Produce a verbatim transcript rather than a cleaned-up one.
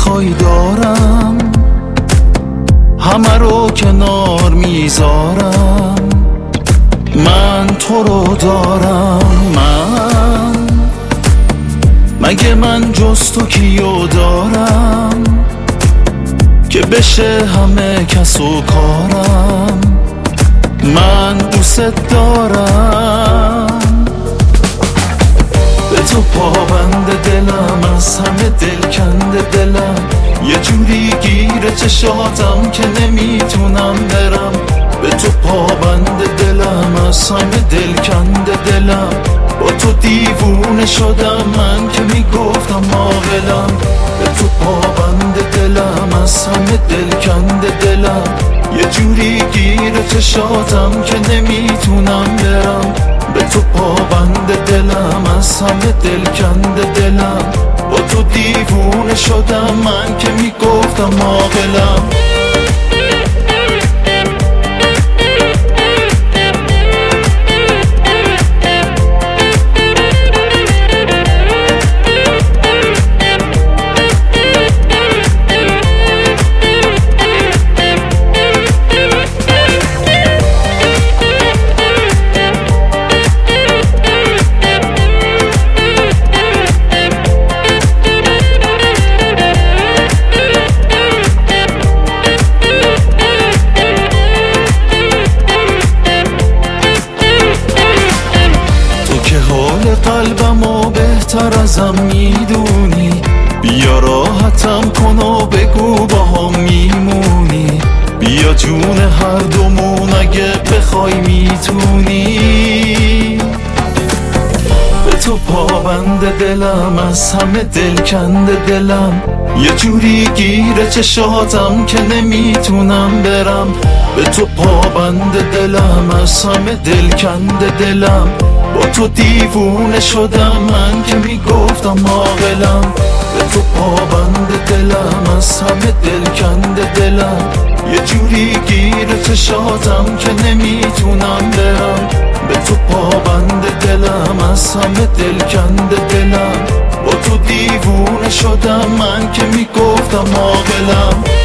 بخوای دارم، همه رو کنار میذارم. من تو رو دارم، من مگه من جز تو کیو دارم که بشه همه کس و کارم. من دوست دارم، به تو پابند دلم، از همه دل کنده دلم. یه جوری گیره چشاتم که نمیتونم برم. به تو پابند دلم، از همه دل کنده دلم. با تو دیوونه شدم من که میگفتم عاقلم. به تو پابند دلم، از همه دل کنده دلم. یه جوری گیره چشاتم که نمیتونم برم. به تو پابند دلم، از همه دل کنده دلم. با تو دیوونه شدم من که میگفتم عاقلم. قلبمو بهتر ازم میدونی، بیا راحتم کن و بگو با هم میمونی. بیا جون هر دومون اگه بخوای میتونی. به تو پابند دلم، از همه دل کنده دلم. یه جوری گیره چشاتم که نمیتونم برم. به تو پابند دلم، از همه دل کنده دلم. با تو دیوونه شدم من که میگفتم عاقلم. به تو پابند دلم، از همه دل کنده دلم. یه جوری گیره چشاتم که نمیتونم برم. به تو پابند دلم، از همه دل کنده دلم. با تو دیوونه شدم من که میگفتم عاقلم.